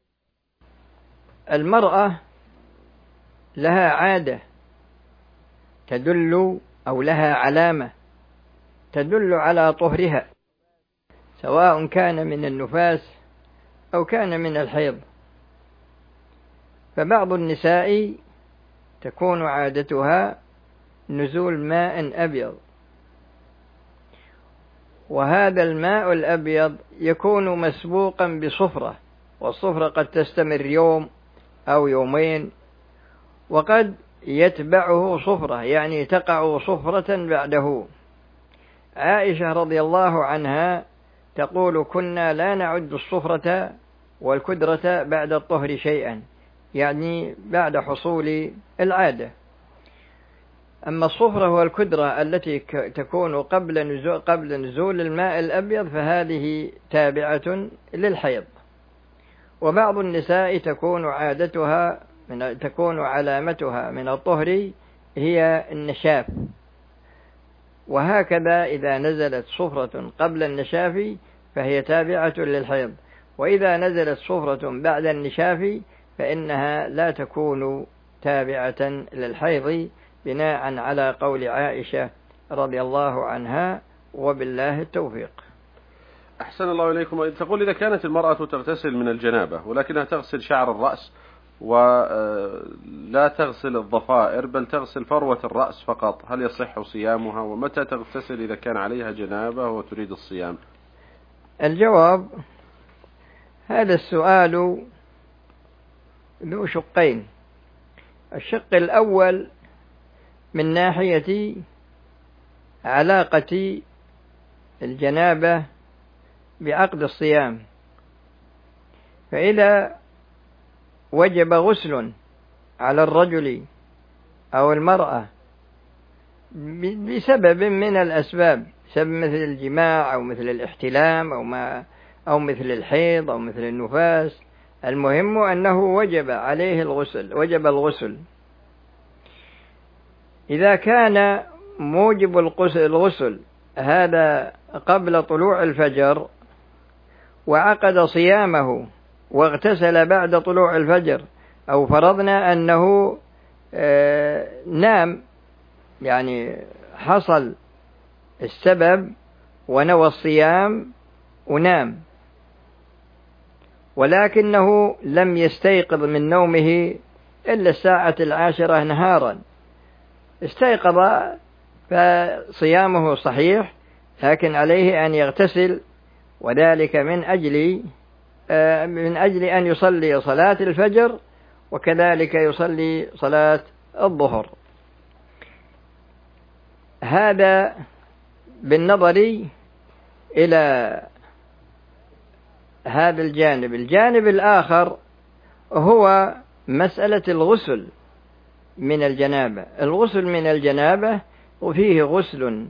المرأة لها عادة تدل أو لها علامة تدل على طهرها، سواء كان من النفاس أو كان من الحيض. فبعض النساء تكون عادتها نزول ماء أبيض، وهذا الماء الأبيض يكون مسبوقا بصفرة، والصفرة قد تستمر يوم أو يومين، وقد يتبعه صفرة، يعني تقع صفرة بعده. عائشة رضي الله عنها تقول: كنا لا نعد الصفرة والكدرة بعد الطهر شيئا، يعني بعد حصول العادة. أما الصفرة والكدرة التي تكون قبل نزول, قبل نزول الماء الأبيض فهذه تابعة للحيض. وبعض النساء تكون عادتها من تكون علامتها من الطهر هي النشاف، وهكذا إذا نزلت صفرة قبل النشاف فهي تابعة للحيض، وإذا نزلت صفرة بعد النشاف فإنها لا تكون تابعة للحيض، بناء على قول عائشة رضي الله عنها، وبالله التوفيق. أحسن الله إليكم. تقول: إذا كانت المرأة تغتسل من الجنابة ولكنها تغسل شعر الرأس ولا تغسل الضفائر بل تغسل فروة الرأس فقط، هل يصح صيامها؟ ومتى تغتسل إذا كان عليها جنابة وتريد الصيام؟ الجواب: هذا السؤال ذو شقين. الشق الأول من ناحية علاقة الجنابة بعقد الصيام، فإذا وجب غسل على الرجل أو المرأة بسبب من الأسباب، بسبب مثل الجماع أو مثل الاحتلام أو ما أو مثل الحيض أو مثل النفاس، المهم أنه وجب عليه الغسل، وجب الغسل. إذا كان موجب الغسل هذا قبل طلوع الفجر وعقد صيامه واغتسل بعد طلوع الفجر، أو فرضنا أنه نام، يعني حصل السبب ونوى الصيام ونام، ولكنه لم يستيقظ من نومه إلا الساعة العاشرة نهارا، استيقظ فصيامه صحيح، لكن عليه أن يغتسل، وذلك من أجل من أجل أن يصلي صلاة الفجر، وكذلك يصلي صلاة الظهر. هذا بالنظر إلى هذا الجانب. الجانب الآخر هو مسألة الغسل من الجنابة. الغسل من الجنابة وفيه غسل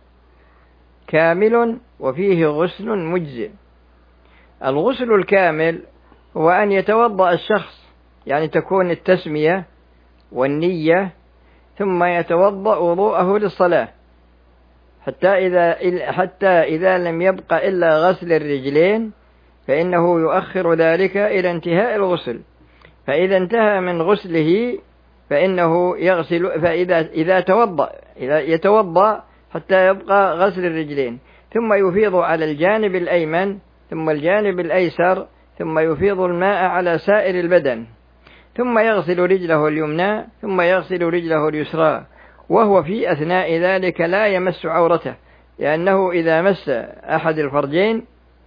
كامل وفيه غسل مجزئ. الغسل الكامل هو أن يتوضأ الشخص، يعني تكون التسمية والنية، ثم يتوضأ وضوءه للصلاة، حتى إذا حتى إذا لم يبق إلا غسل الرجلين فإنه يؤخر ذلك إلى انتهاء الغسل، فإذا انتهى من غسله فإنه يغسل، فإذا إذا توضأ إذا يتوضأ حتى يبقى غسل الرجلين، ثم يفيض على الجانب الأيمن ثم الجانب الأيسر، ثم يفيض الماء على سائر البدن، ثم يغسل رجله اليمنى ثم يغسل رجله اليسرى، وهو في أثناء ذلك لا يمس عورته، لأنه إذا مس أحد الفرجين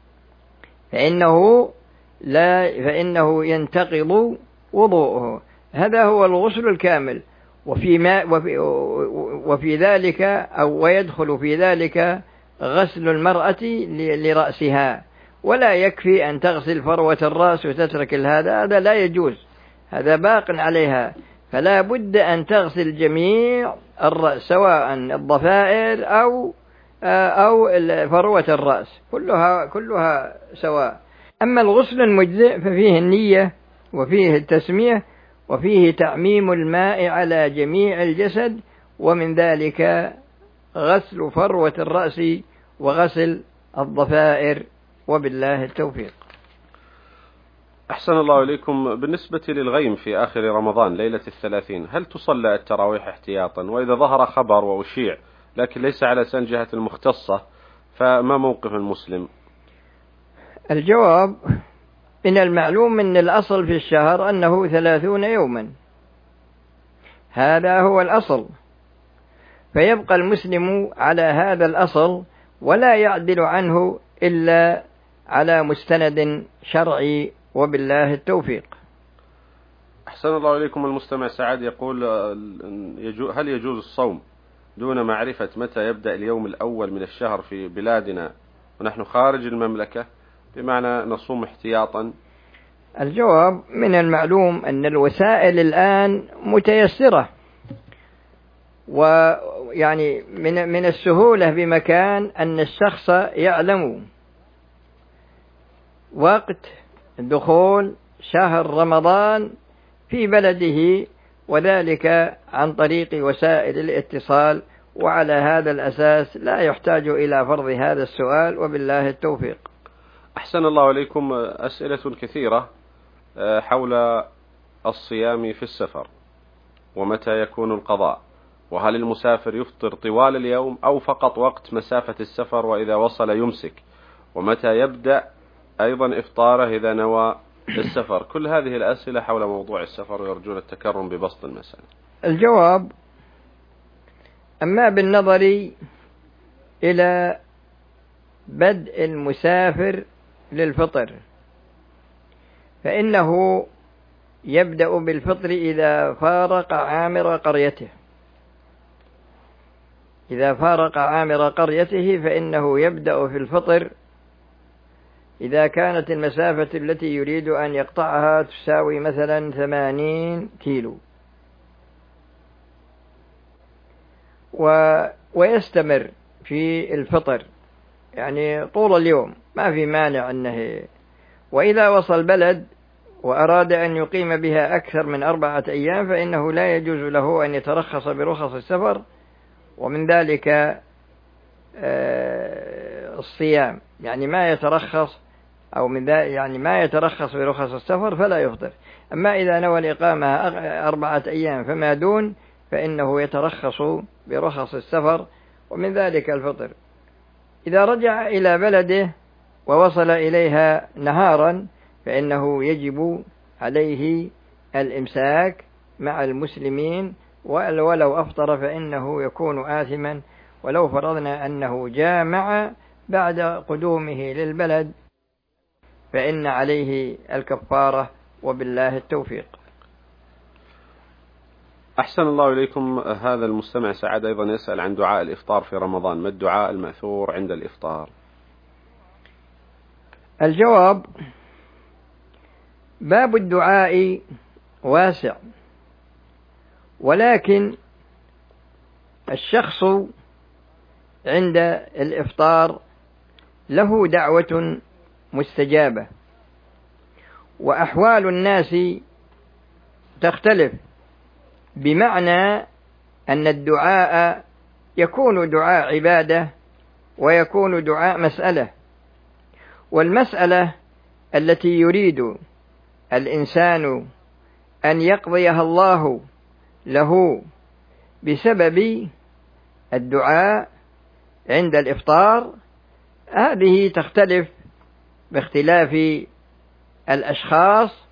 فإنه لا فإنه ينتقض وضوءه. هذا هو الغسل الكامل. وفي ما وفي, وفي ذلك أو ويدخل في ذلك غسل المرأة لرأسها، ولا يكفي أن تغسل فروة الرأس وتترك هذا، هذا لا يجوز، هذا باق عليها، فلا بد أن تغسل جميع الرأس، سواء الضفائر أو أو فروة الرأس، كلها كلها سواء. أما الغسل المجزئ ففيه النية وفيه التسمية وفيه تعميم الماء على جميع الجسد، ومن ذلك غسل فروة الرأس وغسل الضفائر، وبالله التوفيق. أحسن الله إليكم. بالنسبة للغيم في آخر رمضان ليلة الثلاثين، هل تصلى التراويح احتياطا؟ وإذا ظهر خبر وأشيع لكن ليس على سن جهة المختصة، فما موقف المسلم؟ الجواب: من المعلوم أن الأصل في الشهر أنه ثلاثون يوما، هذا هو الأصل، فيبقى المسلم على هذا الأصل ولا يعدل عنه إلا على مستند شرعي، وبالله التوفيق. أحسن الله إليكم. المستمع سعد يقول: هل يجوز الصوم دون معرفة متى يبدأ اليوم الأول من الشهر في بلادنا ونحن خارج المملكة، بمعنى نصوم احتياطا؟ الجواب: من المعلوم أن الوسائل الآن متيسرة، ويعني من من السهولة بمكان أن الشخص يعلم وقت دخول شهر رمضان في بلده، وذلك عن طريق وسائل الاتصال، وعلى هذا الأساس لا يحتاج إلى فرض هذا السؤال، وبالله التوفيق. أحسن الله إليكم. أسئلة كثيرة حول الصيام في السفر، ومتى يكون القضاء، وهل المسافر يفطر طوال اليوم أو فقط وقت مسافة السفر وإذا وصل يمسك، ومتى يبدأ أيضا إفطاره إذا نوى السفر. كل هذه الأسئلة حول موضوع السفر، ويرجون التكرم ببسط المسألة. الجواب: أما بالنظر إلى بدء المسافر للفطر فإنه يبدأ بالفطر إذا فارق عامر قريته، إذا فارق عامر قريته فإنه يبدأ في الفطر إذا كانت المسافة التي يريد أن يقطعها تساوي مثلا ثمانين كيلو، و... ويستمر في الفطر يعني طول اليوم، ما في مانع أنه، وإذا وصل بلد وأراد أن يقيم بها أكثر من أربعة أيام فإنه لا يجوز له أن يترخص برخص السفر، ومن ذلك الصيام، يعني ما يترخص أو من يعني ما يترخص برخص السفر فلا يفطر. أما إذا نوى الإقامة أربعة أيام فما دون فإنه يترخص برخص السفر، ومن ذلك الفطر. إذا رجع إلى بلده ووصل إليها نهارا فإنه يجب عليه الإمساك مع المسلمين، ولو أفطر فإنه يكون آثما، ولو فرضنا أنه جامع بعد قدومه للبلد فإن عليه الكفارة، وبالله التوفيق. أحسن الله إليكم. هذا المستمع سعد أيضا يسأل عن دعاء الإفطار في رمضان، ما الدعاء المأثور عند الإفطار؟ الجواب: باب الدعاء واسع، ولكن الشخص عند الإفطار له دعوة مستجابة، وأحوال الناس تختلف، بمعنى أن الدعاء يكون دعاء عبادة ويكون دعاء مسألة، والمسألة التي يريد الإنسان أن يقضيها الله له بسبب الدعاء عند الإفطار هذه تختلف باختلاف الأشخاص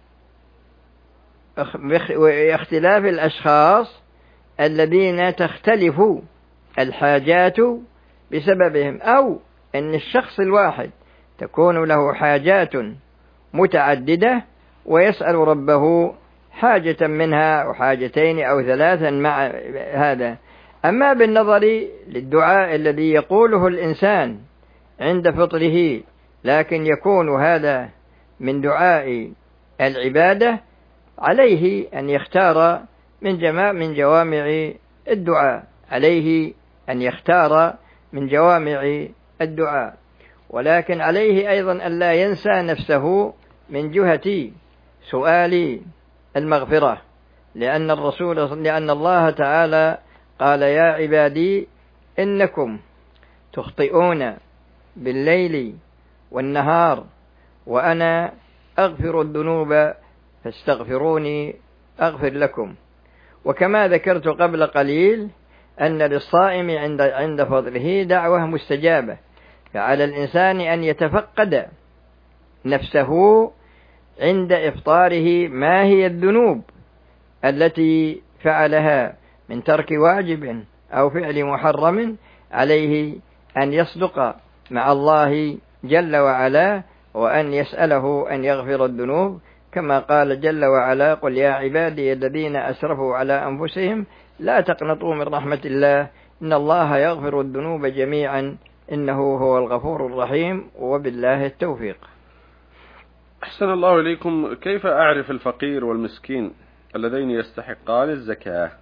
باختلاف الأشخاص الذين تختلف الحاجات بسببهم، أو أن الشخص الواحد تكون له حاجات متعددة ويسأل ربه حاجة منها أو حاجتين أو ثلاثا مع هذا. أما بالنظر للدعاء الذي يقوله الإنسان عند فطره لكن يكون هذا من دعاء العبادة، عليه أن يختار من جماع من جوامع الدعاء عليه أن يختار من جوامع الدعاء ولكن عليه أيضا أن لا ينسى نفسه من جهة سؤال المغفرة، لأن الرسول لأن الله تعالى قال: يا عبادي إنكم تخطئون بالليل والنهار وأنا أغفر الذنوب فاستغفروني أغفر لكم. وكما ذكرت قبل قليل أن للصائم عند عند فضله دعوة مستجابة، فعلى الإنسان أن يتفقد نفسه عند إفطاره ما هي الذنوب التي فعلها من ترك واجب أو فعل محرم، عليه أن يصدق مع الله جل وعلا وأن يسأله أن يغفر الذنوب، كما قال جل وعلا: قل يا عبادي الذين أسرفوا على أنفسهم لا تقنطوا من رحمة الله إن الله يغفر الذنوب جميعا إنه هو الغفور الرحيم، وبالله التوفيق. أحسن الله إليكم. كيف أعرف الفقير والمسكين اللذين يستحقان الزكاة؟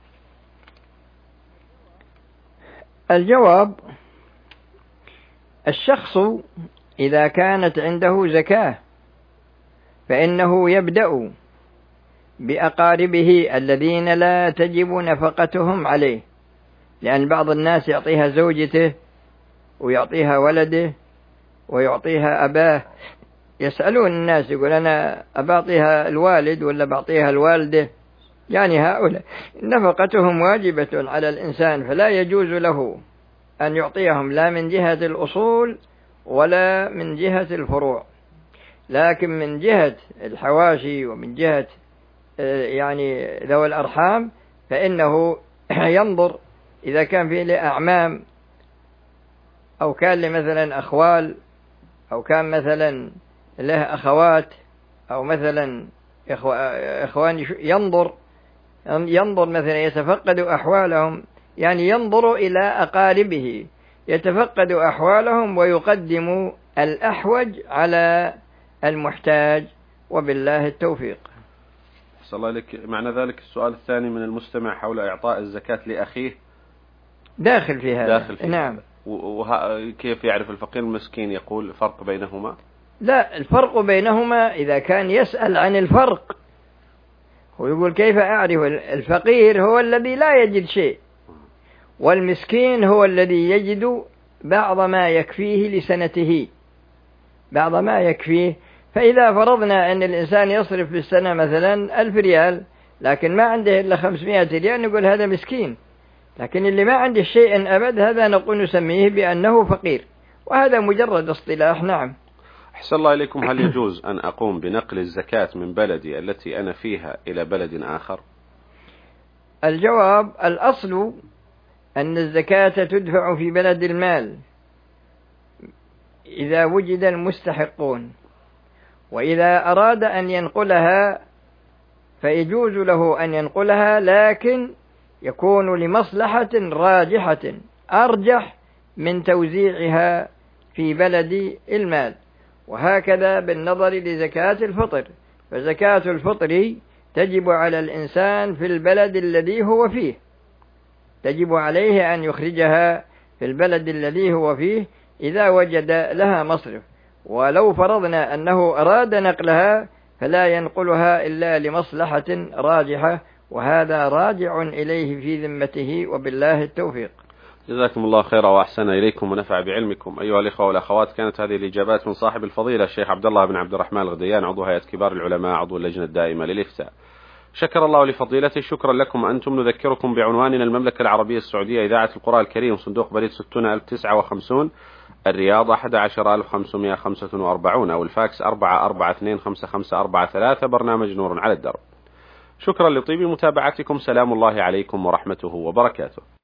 الجواب: الشخص إذا كانت عنده زكاة فإنه يبدأ بأقاربه الذين لا تجب نفقتهم عليه، لأن بعض الناس يعطيها زوجته ويعطيها ولده ويعطيها أباه. يسألون الناس يقول أنا أبعطيها الوالد ولا بعطيها الوالدة، يعني هؤلاء نفقتهم واجبة على الإنسان، فلا يجوز له أن يعطيهم لا من جهة الأصول ولا من جهة الفروع، لكن من جهة الحواشي ومن جهة يعني ذوي الأرحام فإنه ينظر إذا كان فيه لأعمام أو كان لمثلا أخوال أو كان مثلا له أخوات أو مثلا إخوان، ينظر ينظر مثلا يتفقد أحوالهم، يعني ينظر إلى أقاربه يتفقد أحوالهم ويقدم الأحوج على المحتاج، وبالله التوفيق. صلى الله عليك. معنى ذلك السؤال الثاني من المستمع حول إعطاء الزكاة لأخيه داخل في هذا. داخل في نعم. وكيف يعرف الفقير المسكين؟ يقول فرق بينهما؟ لا، الفرق بينهما إذا كان يسأل عن الفرق، ويقول كيف أعرف؟ الفقير هو الذي لا يجد شيء، والمسكين هو الذي يجد بعض ما يكفيه لسنته، بعض ما يكفيه. فإذا فرضنا أن الإنسان يصرف في السنة مثلا ألف ريال لكن ما عنده إلا خمسمائة ريال، نقول هذا مسكين. لكن اللي ما عنده شيء أبد هذا نقول نسميه بأنه فقير، وهذا مجرد اصطلاح. نعم. أحسن الله إليكم. هل يجوز أن أقوم بنقل الزكاة من بلدي التي أنا فيها إلى بلد آخر؟ الجواب: الأصل أن الزكاة تدفع في بلد المال إذا وجد المستحقون، وإذا أراد أن ينقلها فيجوز له أن ينقلها، لكن يكون لمصلحة راجحة أرجح من توزيعها في بلد المال. وهكذا بالنظر لزكاة الفطر، فزكاة الفطر تجب على الإنسان في البلد الذي هو فيه، تجب عليه أن يخرجها في البلد الذي هو فيه إذا وجد لها مصرف. ولو فرضنا أنه أراد نقلها فلا ينقلها إلا لمصلحة راجحة، وهذا راجع إليه في ذمته، وبالله التوفيق. جزاكم الله خيرا وأحسن إليكم ونفع بعلمكم. أيها الإخوة والأخوات، كانت هذه الإجابات من صاحب الفضيلة الشيخ عبد الله بن عبد الرحمن الغديان، عضو هيئة كبار العلماء، عضو اللجنة الدائمة للإفتاء. شكر الله لفضيلته. شكرا لكم أنتم. نذكركم بعنواننا: المملكة العربية السعودية، إذاعة القرآن الكريم، صندوق بريد ستون ألف وتسعة وخمسين، الرياض أحد عشر ألف وخمسمائة وخمسة وأربعين، أو الفاكس أربعة أربعة اثنين خمسة خمسة أربعة ثلاثة. برنامج نور على الدرب. شكرا لطيب متابعتكم. سلام الله عليكم ورحمته وبركاته.